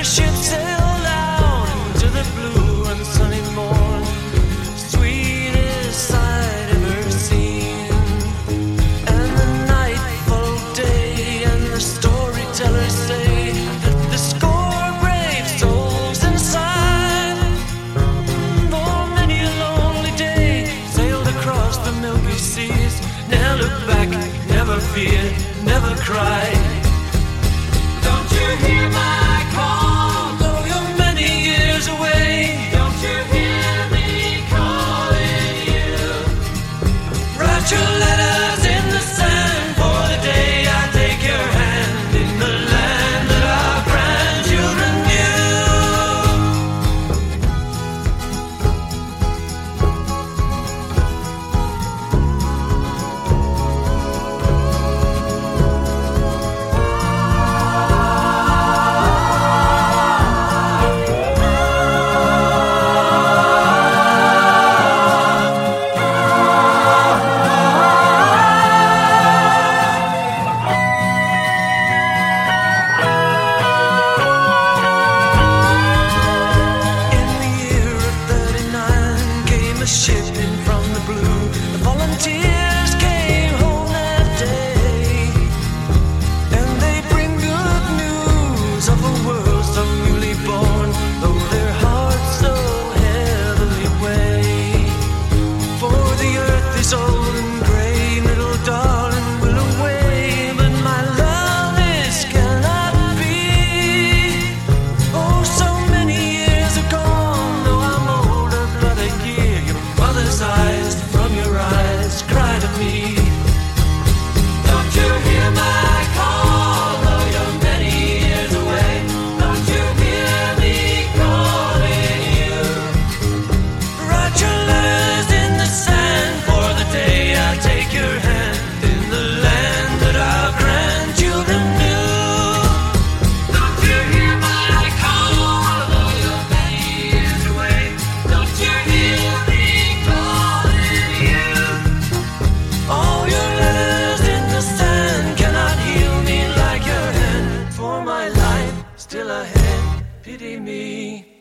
ship sailed out into the blue and sunny morn, sweetest sight ever seen. And the night followed day, and the storytellers say that the score brave souls inside, for many a lonely day, sailed across the milky seas. Never looked back, never feared, never cried. Don't you hear my call, though you're many years away? Don't you hear me calling you? Write your letters in the sand for the day I take your hand in the land that our grandchildren shipping from the blue. The volunteers came home that day, and they bring good news of a world so newly born, though their hearts so heavily weigh. For the earth is old and gray, little darling will away, but my love is cannot be. Oh, so many years are gone, though I'm older but a year. Mother's eyes from your eyes cry to me. Don't you hear my call, though you're many years away? Don't you hear me calling you? Write your letters in the sand for the day I take your hand in the land that our grandchildren knew. Don't you hear my call, though you're many years away? Don't you hear me? All your letters in the sand cannot heal me like your hand. For my life still ahead, pity me.